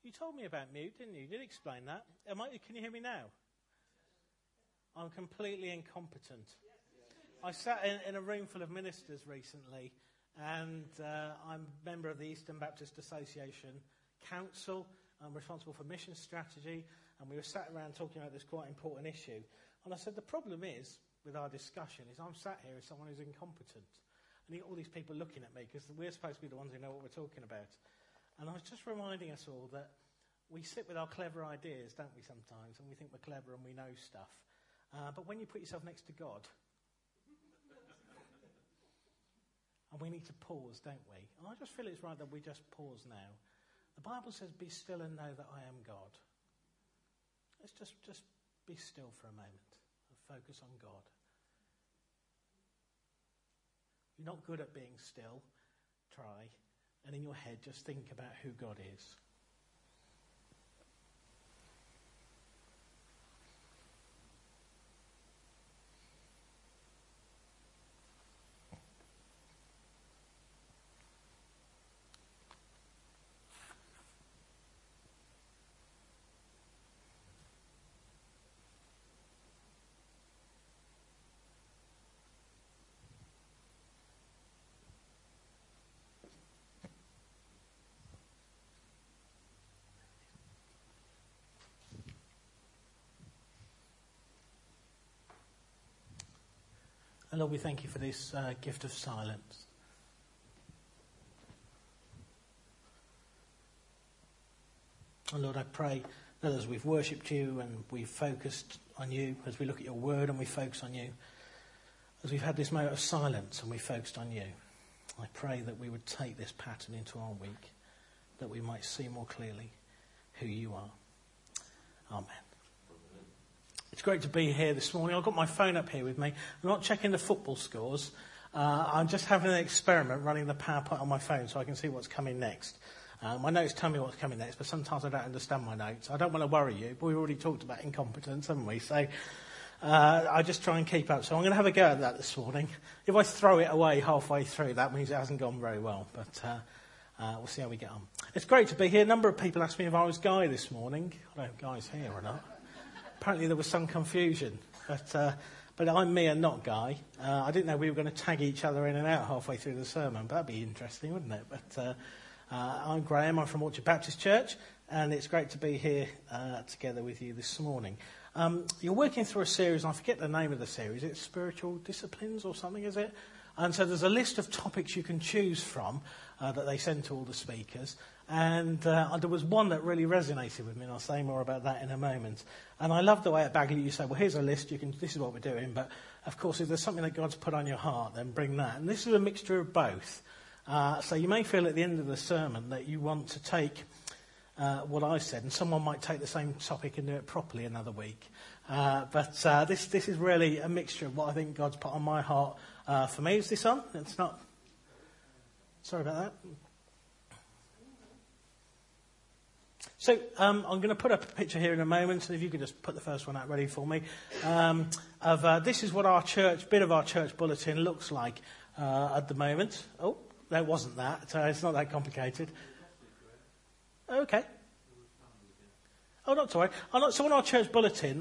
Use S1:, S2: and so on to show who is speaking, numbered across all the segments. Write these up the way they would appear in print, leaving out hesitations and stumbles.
S1: You told me about mute, didn't you? You did explain that. Can you hear me now? I'm completely incompetent. I sat in a room full of ministers recently, and I'm a member of the Eastern Baptist Association Council. I'm responsible for mission strategy, and we were sat around talking about this quite important issue. And I said, the problem is, with our discussion, is I'm sat here as someone who's incompetent. And you got all these people looking at me, because we're supposed to be the ones who know what we're talking about. And I was just reminding us all that we sit with our clever ideas, don't we, sometimes, and we think we're clever and we know stuff. But when you put yourself next to God, and we need to pause, don't we? And I just feel it's right that we just pause now. The Bible says, be still and know that I am God. Let's just be still for a moment and focus on God. You're not good at being still. Try. And in your head, just think about who God is. And Lord, we thank you for this gift of silence. And Lord, I pray that as we've worshipped you and we've focused on you, as we look at your word and we focus on you, as we've had this moment of silence and we focused on you, I pray that we would take this pattern into our week, that we might see more clearly who you are. Amen. It's great to be here this morning. I've got my phone up here with me. I'm not checking the football scores. I'm just having an experiment running the PowerPoint on my phone so I can see what's coming next. My notes tell me what's coming next, but sometimes I don't understand my notes. I don't want to worry you, but we've already talked about incompetence, haven't we? So I just try and keep up. So I'm going to have a go at that this morning. If I throw it away halfway through, that means it hasn't gone very well. But we'll see how we get on. It's great to be here. A number of people asked me if I was Guy this morning. I don't know if Guy's here or not. Apparently there was some confusion, but I'm me and not Guy. I didn't know we were going to tag each other in and out halfway through the sermon, but that'd be interesting, wouldn't it? But I'm Graham, I'm from Orchard Baptist Church, and it's great to be here together with you this morning. You're working through a series, and I forget the name of the series. It's Spiritual Disciplines or something, is it? And so there's a list of topics you can choose from that they send to all the speakers. And there was one that really resonated with me, and I'll say more about that in a moment. And I love the way at Bagley you say, well, here's a list, this is what we're doing. But, of course, if there's something that God's put on your heart, then bring that. And this is a mixture of both. So you may feel at the end of the sermon that you want to take what I said, and someone might take the same topic and do it properly another week. But this is really a mixture of what I think God's put on my heart for me. Is this on? It's not. Sorry about that. So I'm going to put up a picture here in a moment, and if you could just put the first one out ready for me. This is what our church, bit of our church bulletin looks like at the moment. Oh, no, it wasn't that. So it's not that complicated. Okay. Oh, not to worry. So on our church bulletin,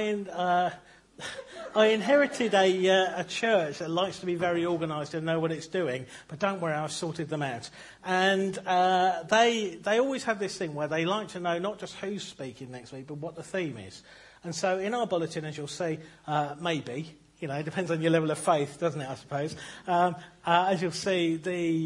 S1: I inherited a church that likes to be very organised and know what it's doing, but don't worry, I've sorted them out. And they always have this thing where they like to know not just who's speaking next week, but what the theme is. And so in our bulletin, as you'll see, maybe, it depends on your level of faith, doesn't it, I suppose. As you'll see,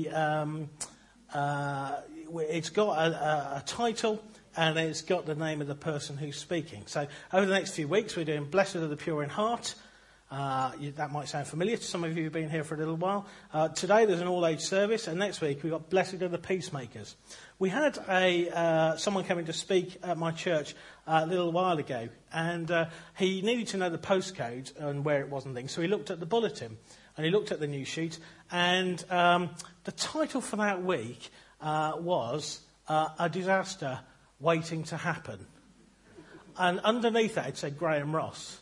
S1: it's got a title, and it's got the name of the person who's speaking. So over the next few weeks, we're doing Blessed are the Pure in Heart. That might sound familiar to some of you who've been here for a little while. Today there's an all-age service, and next week we've got Blessed are the Peacemakers. We had someone coming to speak at my church a little while ago, and he needed to know the postcode and where it was and things, so he looked at the bulletin, and he looked at the news sheet, and the title for that week was A Disaster Waiting to Happen. And underneath that it said Graham Ross.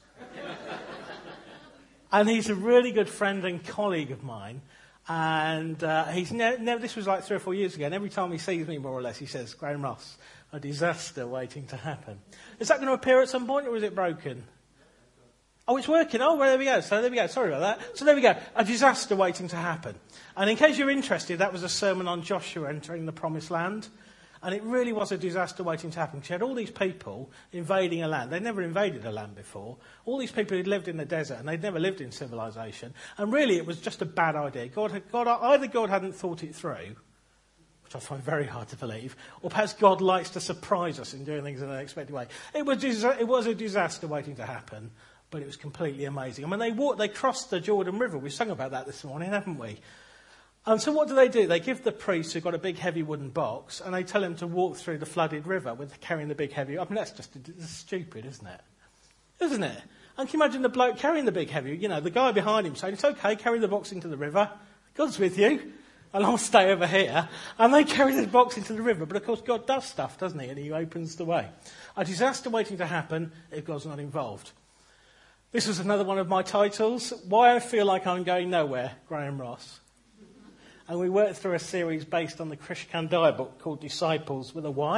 S1: And he's a really good friend and colleague of mine. And he's never, this was like 3 or 4 years ago, and every time he sees me, more or less, he says, Graham Ross. A disaster waiting to happen. Is that going to appear at some point, or is it broken? Oh, it's working. Oh, well, there we go. So there we go. Sorry about that. So there we go. A disaster waiting to happen. And in case you're interested, that was a sermon on Joshua entering the promised land. And it really was a disaster waiting to happen. She had all these people invading a land. They'd never invaded a land before. All these people who'd lived in the desert, and they'd never lived in civilization. And really, it was just a bad idea. Either God hadn't thought it through, which I find very hard to believe, or perhaps God likes to surprise us in doing things in an unexpected way. It was a disaster waiting to happen, but it was completely amazing. I mean, they crossed the Jordan River. We sung about that this morning, haven't we? And so what do? They give the priest, who've got a big heavy wooden box, and they tell him to walk through the flooded river with carrying the big heavy... I mean, that's stupid, isn't it? Isn't it? And can you imagine the bloke carrying the big heavy, the guy behind him saying, it's okay, carry the box into the river. God's with you. And I'll stay over here. And they carry the box into the river. But of course, God does stuff, doesn't he? And he opens the way. A disaster waiting to happen if God's not involved. This is another one of my titles. Why I Feel Like I'm Going Nowhere, Graham Ross. And we worked through a series based on the Krish Kandiah book called Disciples with a Y.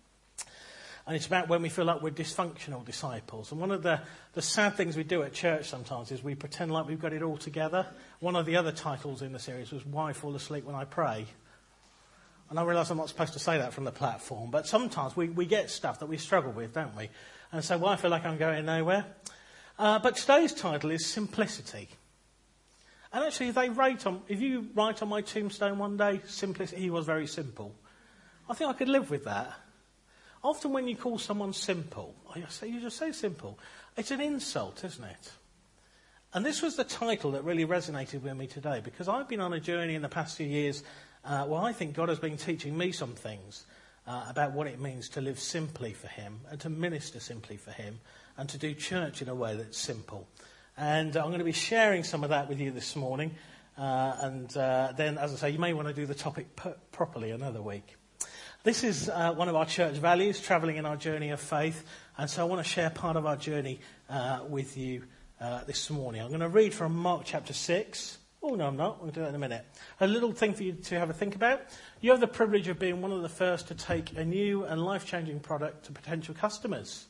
S1: And it's about when we feel like we're dysfunctional disciples. And one of the sad things we do at church sometimes is we pretend like we've got it all together. One of the other titles in the series was Why I Fall Asleep When I Pray. And I realise I'm not supposed to say that from the platform, but sometimes we get stuff that we struggle with, don't we? And so why I feel like I'm going nowhere. But today's title is Simplicity. And actually, if you write on my tombstone one day, simplicity, he was very simple. I think I could live with that. Often when you call someone simple, you just say simple. It's an insult, isn't it? And this was the title that really resonated with me today, because I've been on a journey in the past few years where I think God has been teaching me some things about what it means to live simply for him and to minister simply for him and to do church in a way that's simple. And I'm going to be sharing some of that with you this morning. And then, as I say, you may want to do the topic properly another week. This is one of our church values, travelling in our journey of faith. And so I want to share part of our journey with you this morning. I'm going to read from Mark chapter 6. Oh, no, I'm not. We'll do that in a minute. A little thing for you to have a think about. You have the privilege of being one of the first to take a new and life-changing product to potential customers.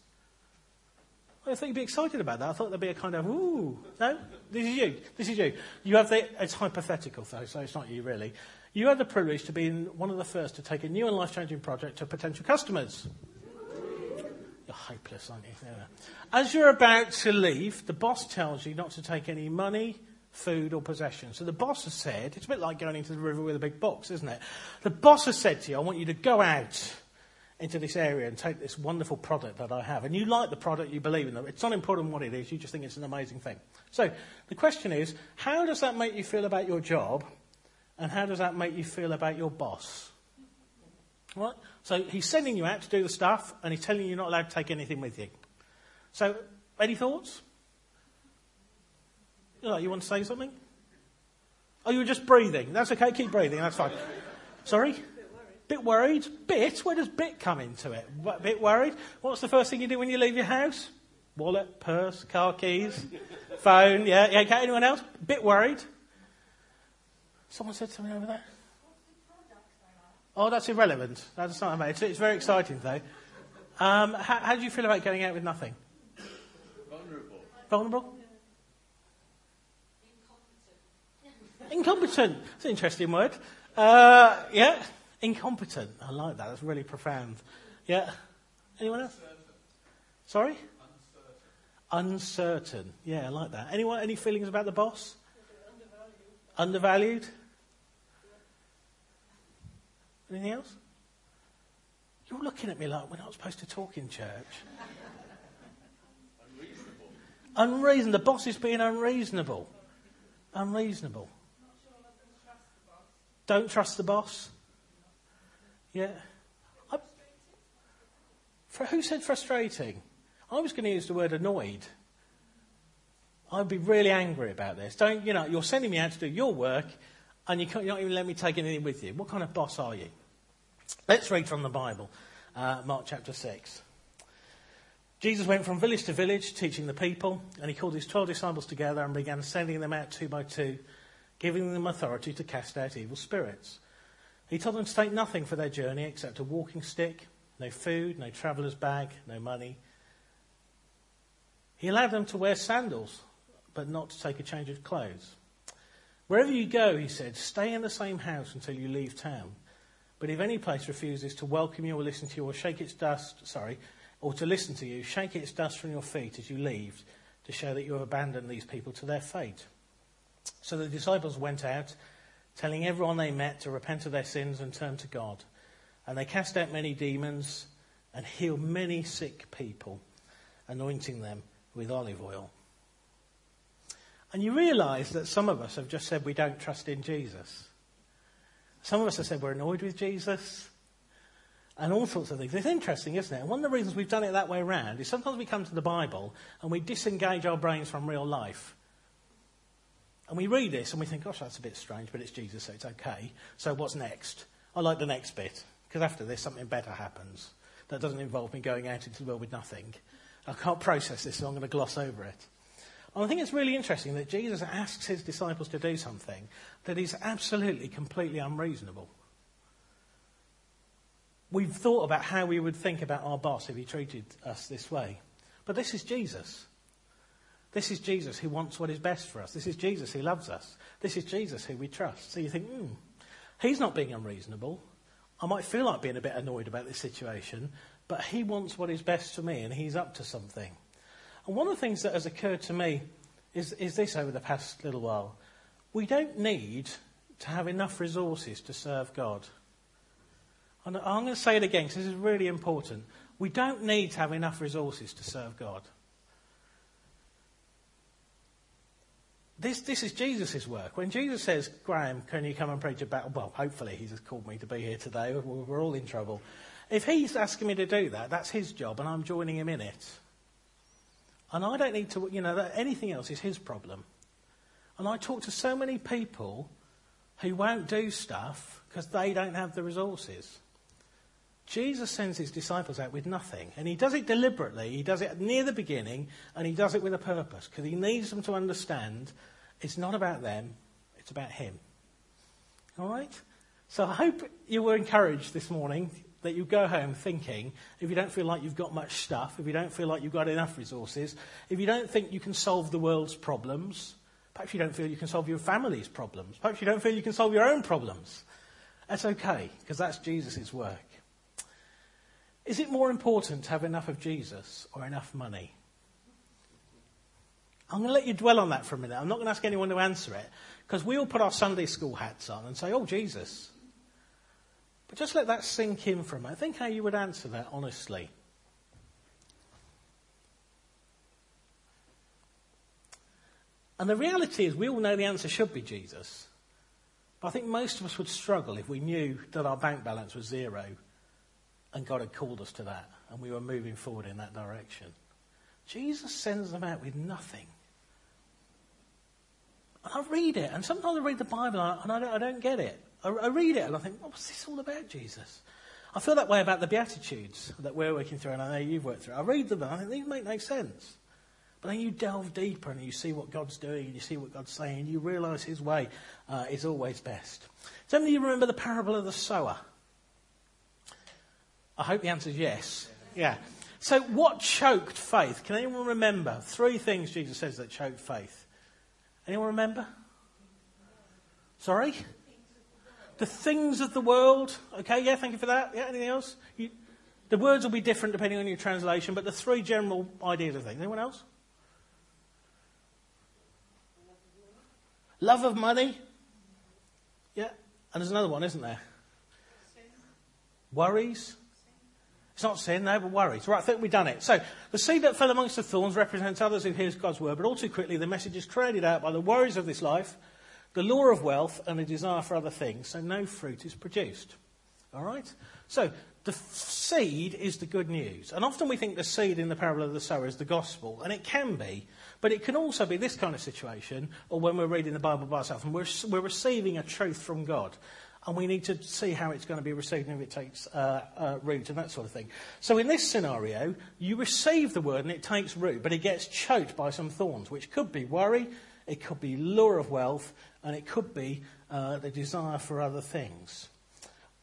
S1: I thought you'd be excited about that. I thought there'd be a kind of, ooh. No? This is you. This is you. It's hypothetical, though, so it's not you, really. You have the privilege to be one of the first to take a new and life-changing project to potential customers. You're hopeless, aren't you? Yeah. As you're about to leave, the boss tells you not to take any money, food or possessions. So the boss has said, it's a bit like going into the river with a big box, isn't it? The boss has said to you, I want you to go out into this area and take this wonderful product that I have. And you like the product, you believe in it. It's not important what it is, you just think it's an amazing thing. So the question is, how does that make you feel about your job? And how does that make you feel about your boss? Right? So he's sending you out to do the stuff, and he's telling you you're not allowed to take anything with you. So, any thoughts? You want to say something? Oh, you were just breathing. That's okay, keep breathing, that's fine. Sorry? Bit worried? Bit? Where does bit come into it? Bit worried? What's the first thing you do when you leave your house? Wallet, purse, car keys, phone, yeah. Okay, anyone else? Bit worried? Someone said something over there? Oh, that's irrelevant. That's not amazing. It's very exciting, though. How do you feel about going out with nothing? Vulnerable? Incompetent. That's an interesting word. Yeah. Incompetent. I like that. That's really profound. Yeah. Anyone else? Sorry? Uncertain. Yeah, I like that. Anyone? Any feelings about the boss? Undervalued? Anything else? You're looking at me like we're not supposed to talk in church. Unreasonable. The boss is being unreasonable. Unreasonable. Don't trust the boss. Yeah. Who said frustrating? I was going to use the word annoyed. I'd be really angry about this. You're sending me out to do your work, and you're not even letting me take anything with you. What kind of boss are you? Let's read from the Bible, Mark chapter 6. Jesus went from village to village, teaching the people, and he called his 12 disciples together and began sending them out 2 by 2, giving them authority to cast out evil spirits. He told them to take nothing for their journey except a walking stick, no food, no traveller's bag, no money. He allowed them to wear sandals, but not to take a change of clothes. Wherever you go, he said, stay in the same house until you leave town. But if any place refuses to welcome you or listen to you or shake its dust, or to listen to you, shake its dust from your feet as you leave to show that you have abandoned these people to their fate. So the disciples went out, telling everyone they met to repent of their sins and turn to God. And they cast out many demons and healed many sick people, anointing them with olive oil. And you realise that some of us have just said we don't trust in Jesus. Some of us have said we're annoyed with Jesus. And all sorts of things. It's interesting, isn't it? And one of the reasons we've done it that way around is sometimes we come to the Bible and we disengage our brains from real life. And we read this and we think, gosh, that's a bit strange, but it's Jesus, so it's okay. So what's next? I like the next bit, because after this something better happens. That doesn't involve me going out into the world with nothing. I can't process this, so I'm going to gloss over it. And I think it's really interesting that Jesus asks his disciples to do something that is absolutely, completely unreasonable. We've thought about how we would think about our boss if he treated us this way. But this is Jesus. This is Jesus who wants what is best for us. This is Jesus who loves us. This is Jesus who we trust. So you think, he's not being unreasonable. I might feel like being a bit annoyed about this situation, but he wants what is best for me and he's up to something. And one of the things that has occurred to me is this over the past little while. We don't need to have enough resources to serve God. And I'm going to say it again because this is really important. We don't need to have enough resources to serve God. This is Jesus' work. When Jesus says, Graham, can you come and preach about... Well, hopefully he's called me to be here today. We're all in trouble. If he's asking me to do that, that's his job and I'm joining him in it. And I don't need to... anything else is his problem. And I talk to so many people who won't do stuff because they don't have the resources. Jesus sends his disciples out with nothing. And he does it deliberately. He does it near the beginning. And he does it with a purpose. Because he needs them to understand it's not about them. It's about him. All right? So I hope you were encouraged this morning that you go home thinking, if you don't feel like you've got much stuff, if you don't feel like you've got enough resources, if you don't think you can solve the world's problems, perhaps you don't feel you can solve your family's problems, perhaps you don't feel you can solve your own problems, that's okay, because that's Jesus' work. Is it more important to have enough of Jesus or enough money? I'm going to let you dwell on that for a minute. I'm not going to ask anyone to answer it, because we all put our Sunday school hats on and say, oh, Jesus. But just let that sink in for a minute. Think how you would answer that honestly. And the reality is we all know the answer should be Jesus. But I think most of us would struggle if we knew that our bank balance was zero and God had called us to that and we were moving forward in that direction. Jesus sends them out with nothing. And I read it, and sometimes I read the Bible and I don't get it. I read it and I think, what's this all about, Jesus? I feel that way about the Beatitudes that we're working through, and I know you've worked through. I read them and I think these make no sense. But then you delve deeper and you see what God's doing and you see what God's saying and you realise his way is always best. Does anybody remember the parable of the sower? I hope the answer is yes. Yeah. So what choked faith? Can anyone remember? 3 things Jesus says that choked faith. Anyone remember? Sorry? The things of the world. Okay, yeah, thank you for that. Yeah, anything else? The words will be different depending on your translation, but the 3 general ideas of things. Anyone else? Love of money. Yeah. And there's another one, isn't there? Worries. It's not sin, no, but worries. Right, I think we've done it. So, the seed that fell amongst the thorns represents others who hear God's word, but all too quickly the message is crowded out by the worries of this life, the lure of wealth, and the desire for other things, so no fruit is produced. All right? So, the seed is the good news. And often we think the seed in the parable of the sower is the gospel, and it can be, but it can also be this kind of situation, or when we're reading the Bible by ourselves, and we're receiving a truth from God. And we need to see how it's going to be received and if it takes root and that sort of thing. So in this scenario, you receive the word and it takes root, but it gets choked by some thorns, which could be worry, it could be lure of wealth, and it could be the desire for other things.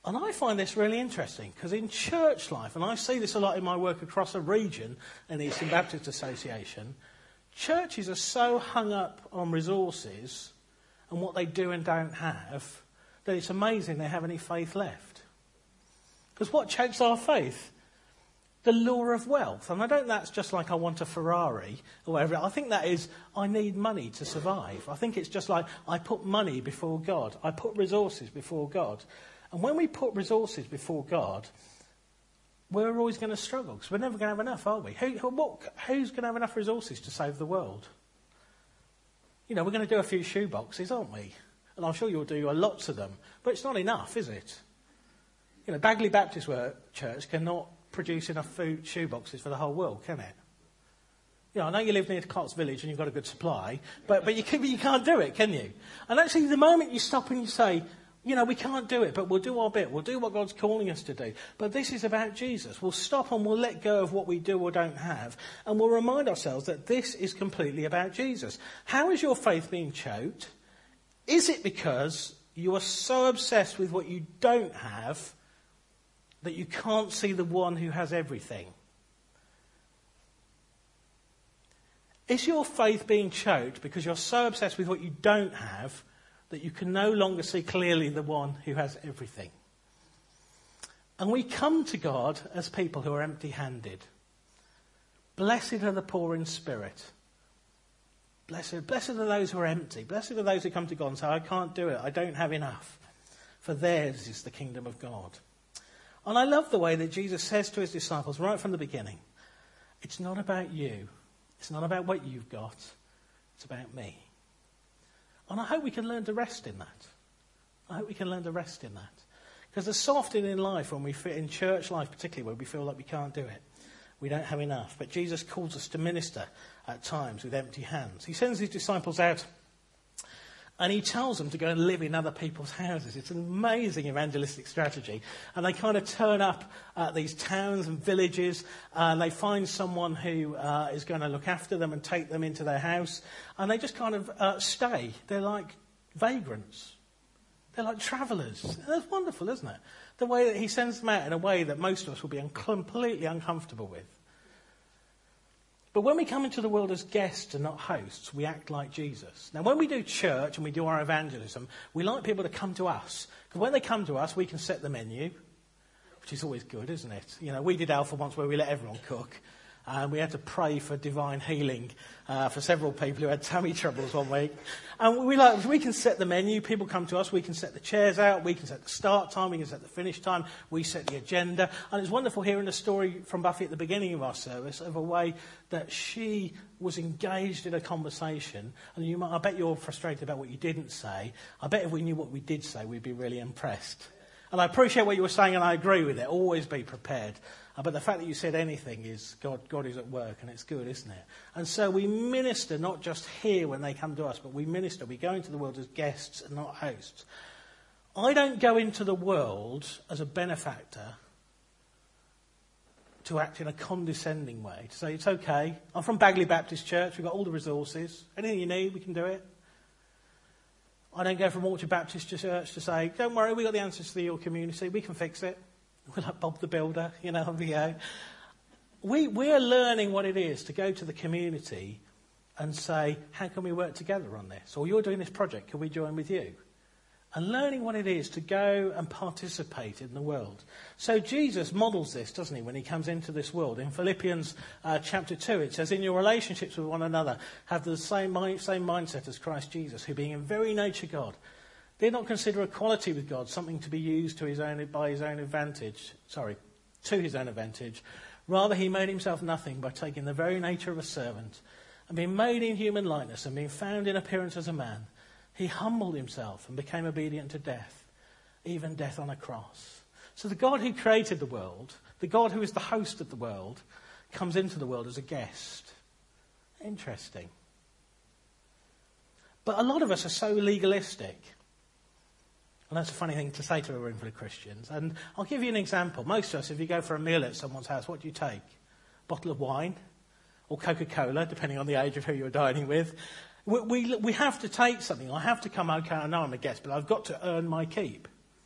S1: And I find this really interesting because in church life, and I see this a lot in my work across a region in the Eastern Baptist Association, churches are so hung up on resources and what they do and don't have that it's amazing they have any faith left. Because what chokes our faith? The lure of wealth. And I don't think that's just like I want a Ferrari or whatever. I think that is I need money to survive. I think it's just like I put money before God. I put resources before God. And when we put resources before God, we're always going to struggle because we're never going to have enough, are we? Who's going to have enough resources to save the world? You know, we're going to do a few shoe boxes, aren't we? And I'm sure you'll do lots of them. But it's not enough, is it? You know, Bagley Baptist Church cannot produce enough shoe boxes for the whole world, can it? You know, I know you live near Cots Village and you've got a good supply, but you can't do it, can you? And actually, the moment you stop and you say, you know, we can't do it, but we'll do our bit. We'll do what God's calling us to do. But this is about Jesus. We'll stop and we'll let go of what we do or don't have. And we'll remind ourselves that this is completely about Jesus. How is your faith being choked? Is it because you are so obsessed with what you don't have that you can't see the one who has everything? Is your faith being choked because you're so obsessed with what you don't have that you can no longer see clearly the one who has everything? And we come to God as people who are empty-handed. Blessed are the poor in spirit. Blessed are those who are empty. Blessed are those who come to God and say, I can't do it, I don't have enough. For theirs is the kingdom of God. And I love the way that Jesus says to his disciples right from the beginning, it's not about you. It's not about what you've got. It's about me. And I hope we can learn to rest in that. I hope we can learn to rest in that. Because there's so often in life, when we fit in church life particularly, where we feel like we can't do it. We don't have enough. But Jesus calls us to minister at times with empty hands. He sends his disciples out and he tells them to go and live in other people's houses. It's an amazing evangelistic strategy. And they kind of turn up at these towns and villages and they find someone who is going to look after them and take them into their house. And they just kind of stay. They're like vagrants. They're like travellers. That's wonderful, isn't it? The way that he sends them out in a way that most of us will be completely uncomfortable with. But when we come into the world as guests and not hosts, we act like Jesus. Now, when we do church and we do our evangelism, we like people to come to us. Because when they come to us, we can set the menu, which is always good, isn't it? You know, we did Alpha once where we let everyone cook. And we had to pray for divine healing for several people who had tummy troubles one week. And we can set the menu. People come to us. We can set the chairs out. We can set the start time. We can set the finish time. We set the agenda. And it's wonderful hearing a story from Buffy at the beginning of our service of a way that she was engaged in a conversation. And I bet you're frustrated about what you didn't say. I bet if we knew what we did say, we'd be really impressed. And I appreciate what you were saying, and I agree with it. Always be prepared. But the fact that you said anything is God is at work, and it's good, isn't it? And so we minister not just here when they come to us, but we minister. We go into the world as guests and not hosts. I don't go into the world as a benefactor to act in a condescending way, to say, it's okay. I'm from Bagley Baptist Church. We've got all the resources. Anything you need, we can do it. I don't go from Orchard Baptist Church to say, don't worry, we've got the answers to your community. We can fix it. We're like Bob the Builder, you know. We're learning what it is to go to the community and say, how can we work together on this? Or you're doing this project, can we join with you? And learning what it is to go and participate in the world. So Jesus models this, doesn't he, when he comes into this world. In Philippians chapter 2, it says, in your relationships with one another, have the same mindset as Christ Jesus, who being in very nature God, did not consider equality with God something to be used to his own advantage. Rather, he made himself nothing by taking the very nature of a servant and being made in human likeness and being found in appearance as a man. He humbled himself and became obedient to death, even death on a cross. So the God who created the world, the God who is the host of the world, comes into the world as a guest. Interesting. But a lot of us are so legalistic. And that's a funny thing to say to a room full of Christians. And I'll give you an example. Most of us, if you go for a meal at someone's house, what do you take? A bottle of wine or Coca-Cola, depending on the age of who you're dining with. We have to take something. I have to come, okay, I know I'm a guest, but I've got to earn my keep.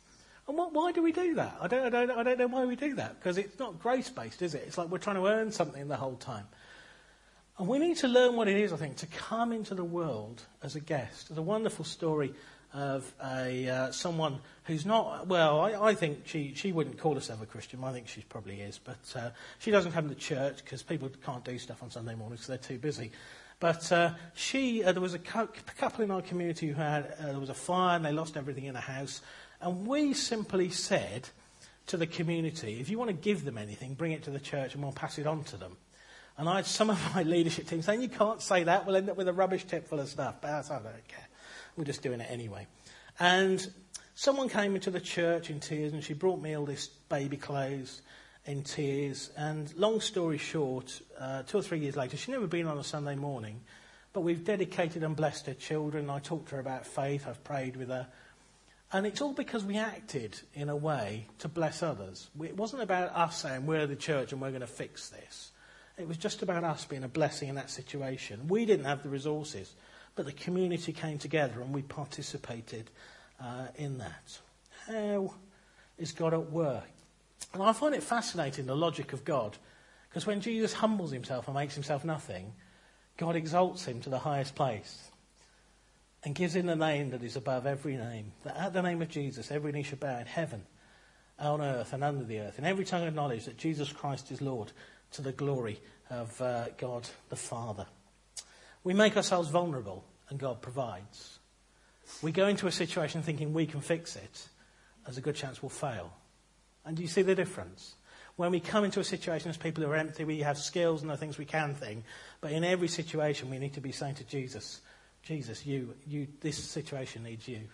S1: And why do we do that? I don't know why we do that, because it's not grace-based, is it? It's like we're trying to earn something the whole time. And we need to learn what it is, I think, to come into the world as a guest. There's a wonderful story of someone who's not, well, I think she wouldn't call herself a Christian. I think she probably is. But she doesn't come to church because people can't do stuff on Sunday mornings because they're too busy. But there was a couple in our community who there was a fire and they lost everything in a house. And we simply said to the community, if you want to give them anything, bring it to the church and we'll pass it on to them. And I had some of my leadership team saying, you can't say that, we'll end up with a rubbish tip full of stuff. But I don't care. We're just doing it anyway. And someone came into the church in tears and she brought me all this baby clothes in tears. And long story short, 2 or 3 years later, she'd never been on a Sunday morning, but we've dedicated and blessed her children. I talked to her about faith. I've prayed with her. And it's all because we acted in a way to bless others. It wasn't about us saying we're the church and we're going to fix this. It was just about us being a blessing in that situation. We didn't have the resources, but the community came together and we participated in that. How is God at work? And I find it fascinating, the logic of God, because when Jesus humbles himself and makes himself nothing, God exalts him to the highest place and gives him the name that is above every name, that at the name of Jesus every knee shall bow in heaven, on earth and under the earth, and every tongue acknowledge that Jesus Christ is Lord, to the glory of God the Father. We make ourselves vulnerable and God provides. We go into a situation thinking we can fix it. There's a good chance we'll fail. And do you see the difference? When we come into a situation as people who are empty, we have skills and the things we can think. But in every situation we need to be saying to Jesus, you, this situation needs you.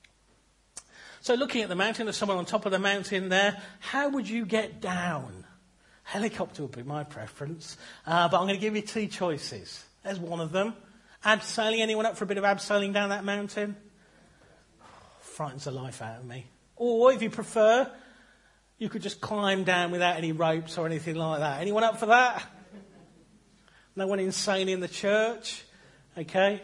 S1: So looking at the mountain, there's someone on top of the mountain there. How would you get down? Helicopter would be my preference. But I'm going to give you 2 choices. There's one of them. Abseiling. Anyone up for a bit of abseiling down that mountain? Frightens the life out of me. Or if you prefer, you could just climb down without any ropes or anything like that. Anyone up for that? No one insane in the church? Okay.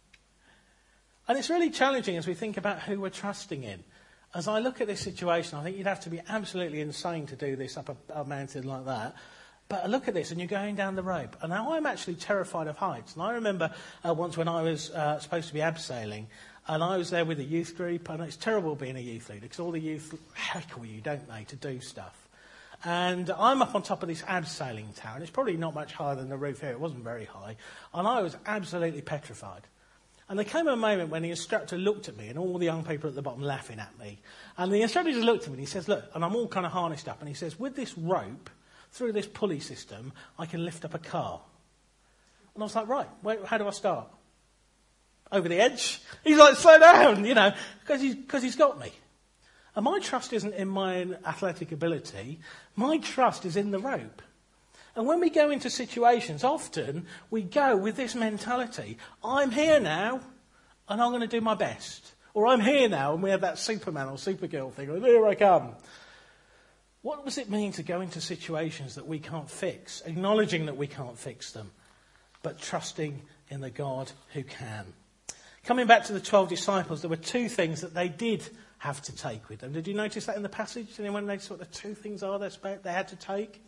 S1: And it's really challenging as we think about who we're trusting in. As I look at this situation, I think you'd have to be absolutely insane to do this up a mountain like that. But I look at this and you're going down the rope. And now I'm actually terrified of heights. And I remember once when I was supposed to be abseiling, and I was there with a youth group, and it's terrible being a youth leader because all the youth heckle you, don't they, to do stuff. And I'm up on top of this abseiling tower, and it's probably not much higher than the roof here. It wasn't very high. And I was absolutely petrified. And there came a moment when the instructor looked at me and all the young people at the bottom laughing at me. And the instructor just looked at me and he says, look, and I'm all kind of harnessed up. And he says, with this rope, through this pulley system, I can lift up a car. And I was like, right, how do I start? Over the edge? He's like, slow down, because he's got me. And my trust isn't in my athletic ability. My trust is in the rope. And when we go into situations, often we go with this mentality. I'm here now, and I'm going to do my best. Or I'm here now, and we have that Superman or Supergirl thing. Or here I come. What does it mean to go into situations that we can't fix? Acknowledging that we can't fix them, but trusting in the God who can. Coming back to the 12 disciples, there were 2 things that they did have to take with them. Did you notice that in the passage? Did anyone notice what the 2 things are they had to take?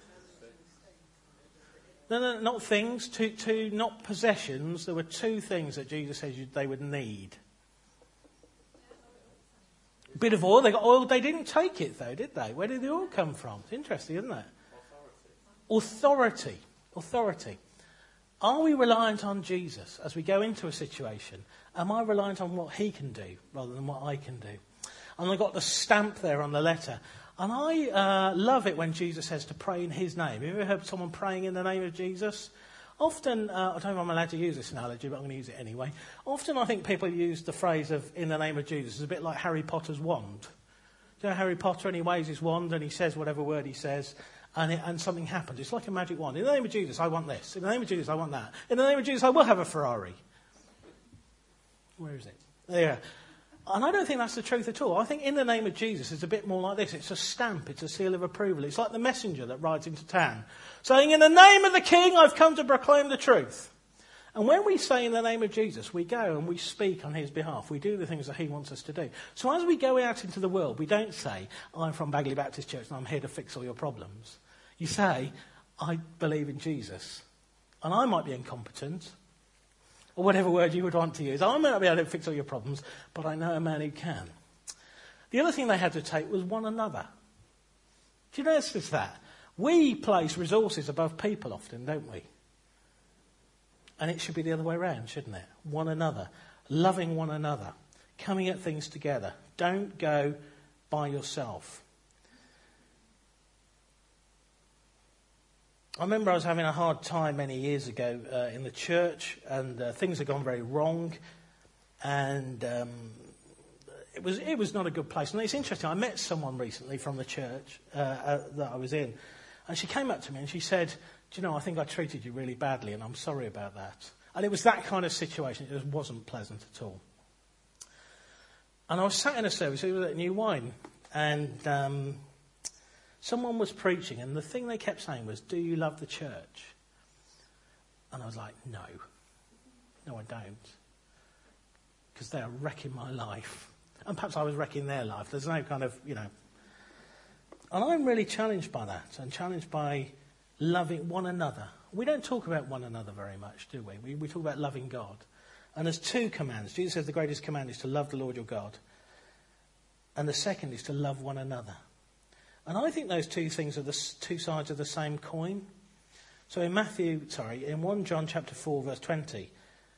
S1: No, not things, two, not possessions. There were 2 things that Jesus said they would need. A bit of oil. They got oil. They didn't take it, though, did they? Where did the oil come from? It's interesting, isn't it? Authority. Are we reliant on Jesus as we go into a situation? Am I reliant on what he can do rather than what I can do? And I got the stamp there on the letter. And I love it when Jesus says to pray in his name. Have you ever heard someone praying in the name of Jesus? Often, I don't know if I'm allowed to use this analogy, but I'm going to use it anyway. Often I think people use the phrase of in the name of Jesus as a bit like Harry Potter's wand. Do you know Harry Potter? And he waves his wand and he says whatever word he says and something happens. It's like a magic wand. In the name of Jesus, I want this. In the name of Jesus, I want that. In the name of Jesus, I will have a Ferrari. Where is it? There. And I don't think that's the truth at all. I think in the name of Jesus it's a bit more like this. It's a stamp. It's a seal of approval. It's like the messenger that rides into town saying, in the name of the King, I've come to proclaim the truth. And when we say in the name of Jesus, we go and we speak on his behalf. We do the things that he wants us to do. So as we go out into the world, we don't say, I'm from Bagley Baptist Church and I'm here to fix all your problems. You say, I believe in Jesus. And I might be incompetent, or whatever word you would want to use. I might not be able to fix all your problems, but I know a man who can. The other thing they had to take was one another. Do you notice that? We place resources above people often, don't we? And it should be the other way around, shouldn't it? One another. Loving one another. Coming at things together. Don't go by yourself. I remember I was having a hard time many years ago in the church, and things had gone very wrong, and it was not a good place. And it's interesting, I met someone recently from the church that I was in, and she came up to me and she said, do you know, I think I treated you really badly and I'm sorry about that. And it was that kind of situation. It just wasn't pleasant at all. And I was sat in a service, it was at New Wine, and someone was preaching, and the thing they kept saying was, do you love the church? And I was like, no, I don't. Because they are wrecking my life. And perhaps I was wrecking their life. There's no kind of, And I'm really challenged by that, and challenged by loving one another. We don't talk about one another very much, do we? We talk about loving God. And there's two commands. Jesus says the greatest command is to love the Lord your God. And the second is to love one another. And I think those two things are the two sides of the same coin. So in 1 John chapter 4, verse 20,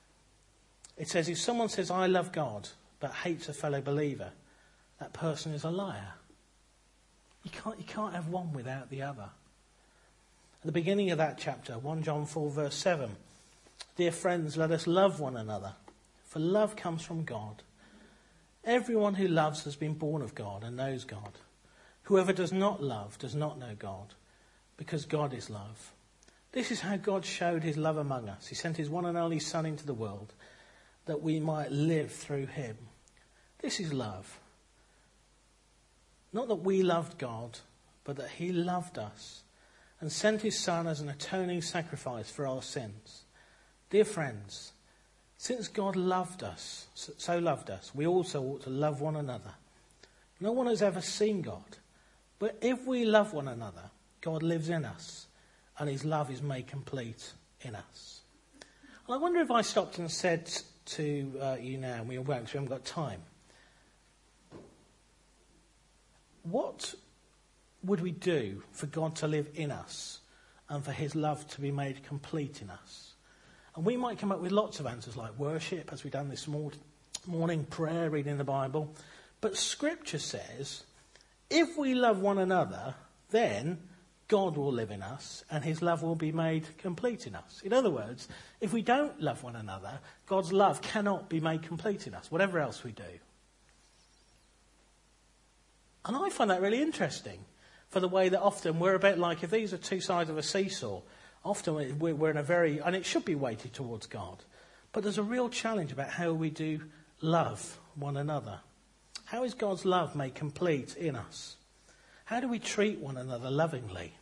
S1: it says, if someone says, I love God, but hates a fellow believer, that person is a liar. You can't have one without the other. At the beginning of that chapter, 1 John 4, verse 7, dear friends, let us love one another, for love comes from God. Everyone who loves has been born of God and knows God. Whoever does not love does not know God, because God is love. This is how God showed his love among us. He sent his one and only Son into the world, that we might live through him. This is love. Not that we loved God, but that he loved us and sent his Son as an atoning sacrifice for our sins. Dear friends, since God loved us, so loved us, we also ought to love one another. No one has ever seen God, but if we love one another, God lives in us, and his love is made complete in us. And I wonder if I stopped and said to you now, and we won't because we haven't got time, what would we do for God to live in us and for his love to be made complete in us? And we might come up with lots of answers like worship, as we've done this morning, prayer, reading the Bible. But Scripture says, if we love one another, then God will live in us and his love will be made complete in us. In other words, if we don't love one another, God's love cannot be made complete in us, whatever else we do. And I find that really interesting, for the way that often we're a bit like, if these are two sides of a seesaw, often we're in a very, and it should be weighted towards God, but there's a real challenge about how we do love one another. How is God's love made complete in us? How do we treat one another lovingly?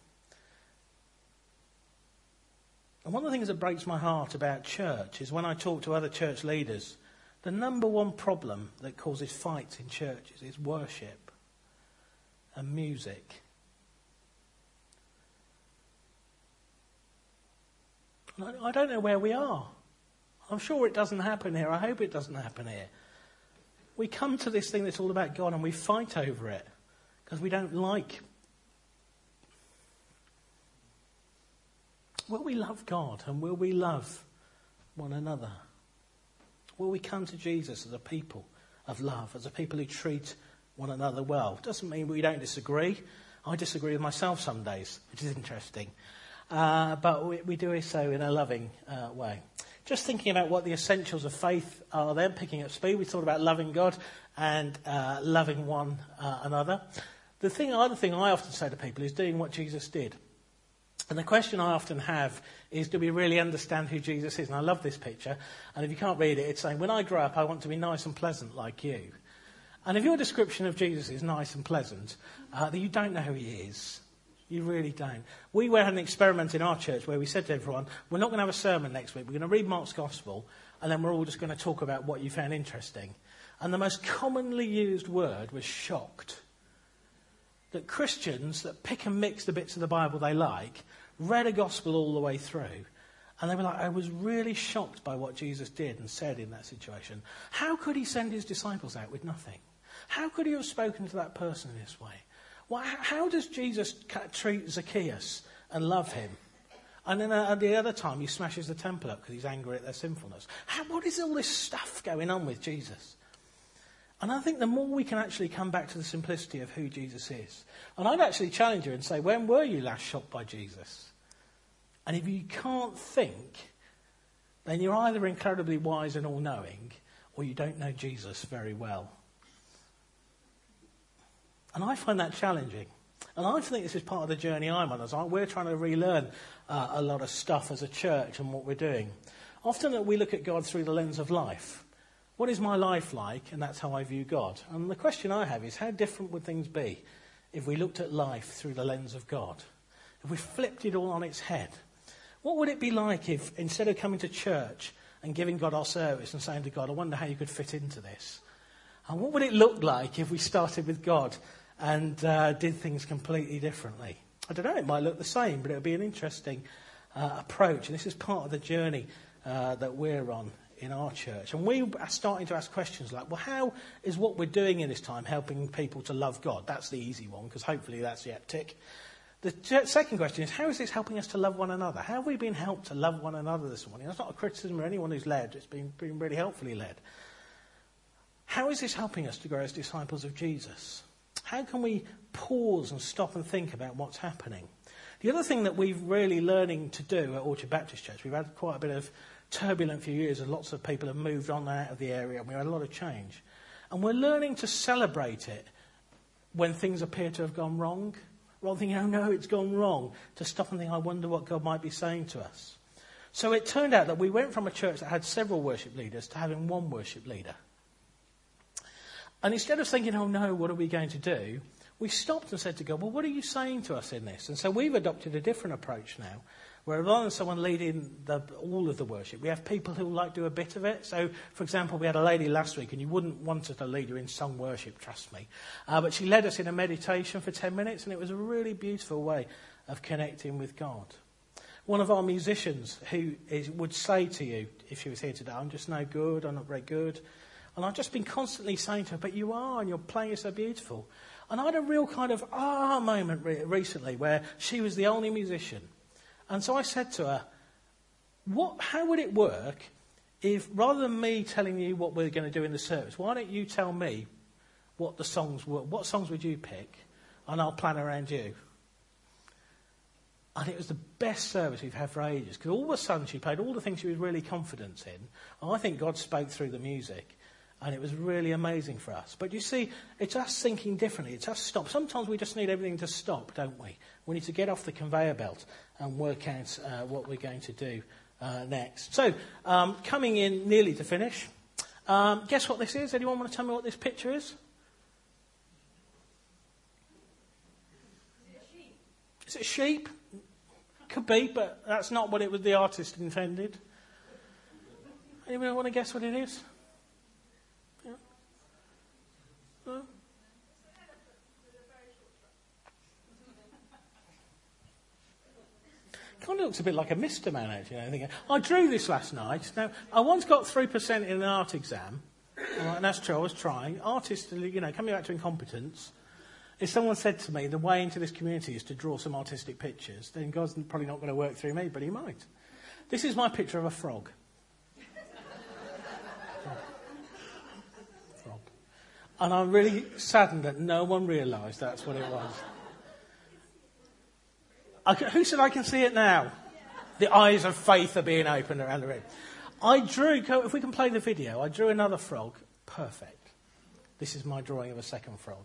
S1: And one of the things that breaks my heart about church is when I talk to other church leaders, the number one problem that causes fights in churches is worship and music. I don't know where we are. I'm sure it doesn't happen here. I hope it doesn't happen here. We come to this thing that's all about God and we fight over it because we don't like. Will we love God and will we love one another? Will we come to Jesus as a people of love, as a people who treat one another well? Doesn't mean we don't disagree. I disagree with myself some days, which is interesting. But we do so in a loving way. Just thinking about what the essentials of faith are then, picking up speed. We thought about loving God and loving one another. The other thing I often say to people is doing what Jesus did. And the question I often have is, do we really understand who Jesus is? And I love this picture. And if you can't read it, it's saying, when I grow up, I want to be nice and pleasant like you. And if your description of Jesus is nice and pleasant, then you don't know who he is. You really don't. We had an experiment in our church where we said to everyone, we're not going to have a sermon next week. We're going to read Mark's Gospel, and then we're all just going to talk about what you found interesting. And the most commonly used word was shocked. That Christians that pick and mix the bits of the Bible they like, read a Gospel all the way through, and they were like, I was really shocked by what Jesus did and said in that situation. How could he send his disciples out with nothing? How could he have spoken to that person in this way? Well, how does Jesus treat Zacchaeus and love him? And then at the other time, he smashes the temple up because he's angry at their sinfulness. What is all this stuff going on with Jesus? And I think the more we can actually come back to the simplicity of who Jesus is. And I'd actually challenge you and say, when were you last shocked by Jesus? And if you can't think, then you're either incredibly wise and all-knowing, or you don't know Jesus very well. And I find that challenging. And I think this is part of the journey I'm on. As we're trying to relearn a lot of stuff as a church and what we're doing. Often we look at God through the lens of life. What is my life like? And that's how I view God. And the question I have is, how different would things be if we looked at life through the lens of God? If we flipped it all on its head? What would it be like if, instead of coming to church and giving God our service and saying to God, I wonder how you could fit into this? And what would it look like if we started with God and did things completely differently? I don't know, it might look the same, but it would be an interesting approach. And this is part of the journey that we're on in our church. And we are starting to ask questions like, well, how is what we're doing in this time helping people to love God? That's the easy one, because hopefully that's the tick. The second question is, how is this helping us to love one another? How have we been helped to love one another this morning? That's not a criticism of anyone who's led. It's been really helpfully led. How is this helping us to grow as disciples of Jesus? How can we pause and stop and think about what's happening? The other thing that we're really learning to do at Orchard Baptist Church, we've had quite a bit of turbulent few years and lots of people have moved on out of the area and we've had a lot of change. And we're learning to celebrate it when things appear to have gone wrong. Rather than thinking, oh no, it's gone wrong, to stop and think, I wonder what God might be saying to us. So it turned out that we went from a church that had several worship leaders to having one worship leader. And instead of thinking, oh no, what are we going to do? We stopped and said to God, well, what are you saying to us in this? And so we've adopted a different approach now, where rather than someone leading all of the worship, we have people who like do a bit of it. So, for example, we had a lady last week, and you wouldn't want her to lead her in sung worship, trust me. But she led us in a meditation for 10 minutes, and it was a really beautiful way of connecting with God. One of our musicians would say to you, if she was here today, I'm just no good, I'm not very good. And I've just been constantly saying to her, but you are, and your playing is so beautiful. And I had a real kind of moment recently where she was the only musician. And so I said to her, how would it work if, rather than me telling you what we're going to do in the service, why don't you tell me what the songs were? What songs would you pick? And I'll plan around you. And it was the best service we've had for ages. Because all of a sudden she played all the things she was really confident in. And I think God spoke through the music. And it was really amazing for us. But you see, it's us thinking differently. It's us stop. Sometimes we just need everything to stop, don't we? We need to get off the conveyor belt and work out what we're going to do next. So, coming in nearly to finish. Guess what this is? Anyone want to tell me what this picture is? Is it a sheep? Could be, but that's not what the artist intended. Anyone want to guess what it is? Yeah. No? Kind of looks a bit like a Mr. Man, actually. I drew this last night. Now, I once got 3% in an art exam, and that's true, I was trying. Artists, coming back to incompetence. If someone said to me, the way into this community is to draw some artistic pictures, then God's probably not going to work through me, but he might. This is my picture of a frog. Frog. And I'm really saddened that no one realised that's what it was. Who said I can see it now? The eyes of faith are being opened around the room. I drew, if we can play the video, I drew another frog. Perfect. This is my drawing of a second frog.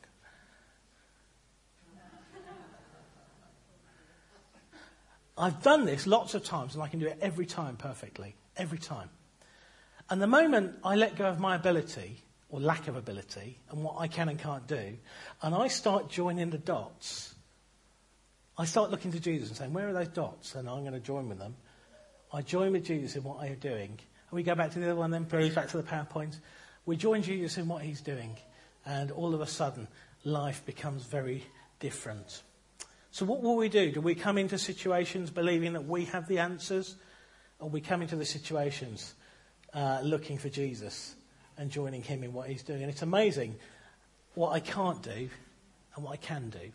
S1: I've done this lots of times, and I can do it every time perfectly. Every time. And the moment I let go of my ability, or lack of ability, and what I can and can't do, and I start joining the dots, I start looking to Jesus and saying, where are those dots? And I'm going to join with them. I join with Jesus in what they're doing. And we go back to the other one then, please, back to the PowerPoint. We join Jesus in what he's doing. And all of a sudden, life becomes very different. So what will we do? Do we come into situations believing that we have the answers? Or we come into the situations looking for Jesus and joining him in what he's doing? And it's amazing what I can't do and what I can do.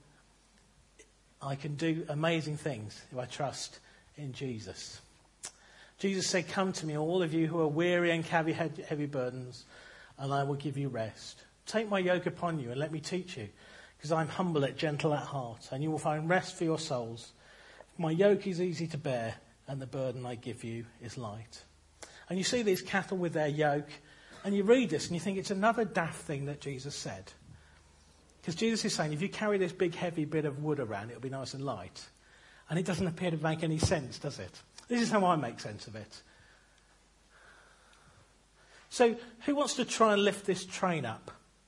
S1: I can do amazing things if I trust in Jesus. Jesus said, come to me, all of you who are weary and carry heavy burdens, and I will give you rest. Take my yoke upon you and let me teach you, because I'm humble and gentle at heart, and you will find rest for your souls. My yoke is easy to bear, and the burden I give you is light. And you see these cattle with their yoke, and you read this and you think it's another daft thing that Jesus said. Because Jesus is saying, if you carry this big heavy bit of wood around, it'll be nice and light. And it doesn't appear to make any sense, does it? This is how I make sense of it. So, who wants to try and lift this train up?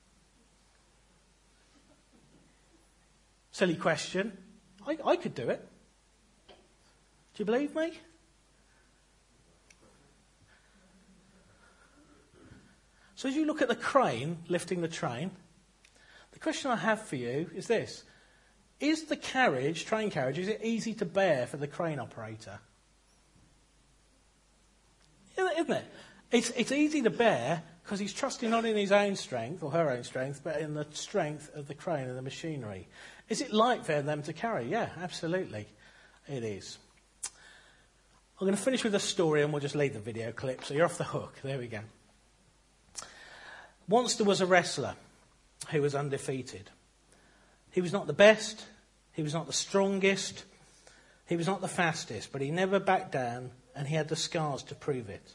S1: Silly question. I could do it. Do you believe me? So as you look at the crane lifting the train, the question I have for you is this. Is the train carriage, is it easy to bear for the crane operator? Isn't it? It's easy to bear because he's trusting not in his own strength or her own strength, but in the strength of the crane and the machinery. Is it light for them to carry? Yeah, absolutely. It is. I'm going to finish with a story and we'll just leave the video clip. So you're off the hook. There we go. Once there was a wrestler who was undefeated. He was not the best. He was not the strongest. He was not the fastest. But he never backed down and he had the scars to prove it.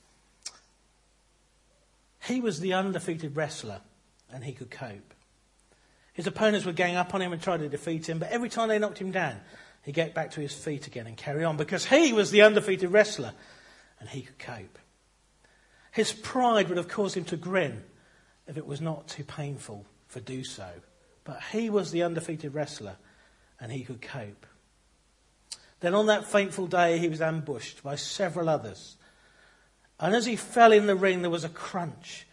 S1: He was the undefeated wrestler and he could cope. His opponents would gang up on him and try to defeat him, but every time they knocked him down, he'd get back to his feet again and carry on because he was the undefeated wrestler and he could cope. His pride would have caused him to grin if it was not too painful for do so. But he was the undefeated wrestler and he could cope. Then on that fateful day, he was ambushed by several others. And as he fell in the ring, there was a crunch.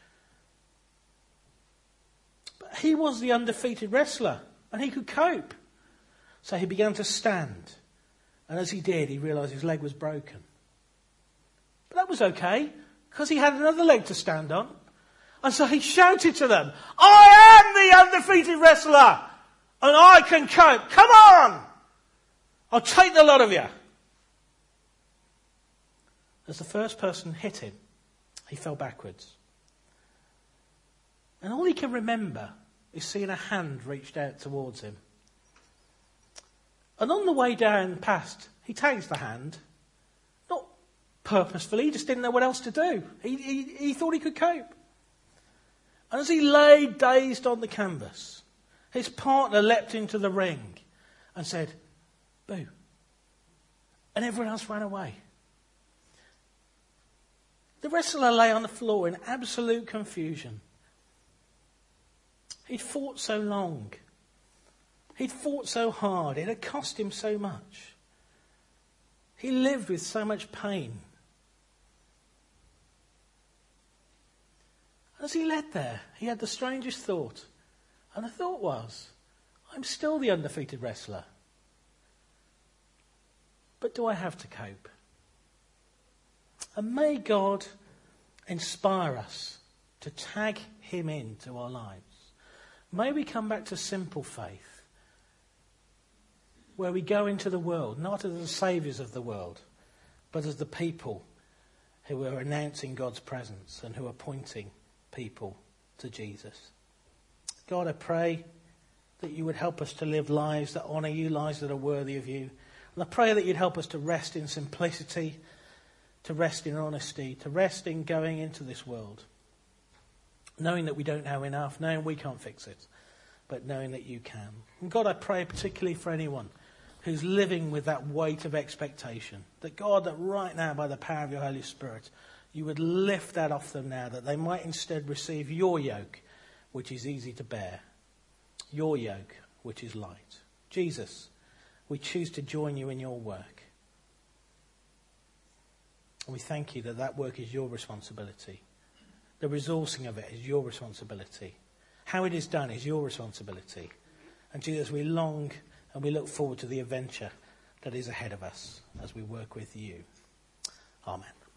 S1: But he was the undefeated wrestler and he could cope. So he began to stand. And as he did, he realised his leg was broken. But that was okay, because he had another leg to stand on. And so he shouted to them, I am the undefeated wrestler, and I can cope. Come on! I'll take the lot of you. As the first person hit him, he fell backwards. And all he can remember is seeing a hand reached out towards him. And on the way down past, he takes the hand, not purposefully, he just didn't know what else to do. He thought he could cope. And as he lay dazed on the canvas, his partner leapt into the ring and said, boo. And everyone else ran away. The wrestler lay on the floor in absolute confusion. He'd fought so long. He'd fought so hard. It had cost him so much. He lived with so much pain. As he lay there, he had the strangest thought. And the thought was, I'm still the undefeated wrestler. But do I have to cope? And may God inspire us to tag him into our lives. May we come back to simple faith, where we go into the world, not as the saviours of the world, but as the people who are announcing God's presence and who are pointing people to Jesus. God, I pray that you would help us to live lives that honour you, lives that are worthy of you. And I pray that you'd help us to rest in simplicity, to rest in honesty, to rest in going into this world, knowing that we don't know enough, knowing we can't fix it, but knowing that you can. And God, I pray particularly for anyone who's living with that weight of expectation, that God, that right now by the power of your Holy Spirit, you would lift that off them now, that they might instead receive your yoke, which is easy to bear, your yoke, which is light. Jesus, We choose to join you in your work. And we thank you that that work is your responsibility. The resourcing of it is your responsibility. How it is done is your responsibility. And Jesus, we long and we look forward to the adventure that is ahead of us as we work with you. Amen.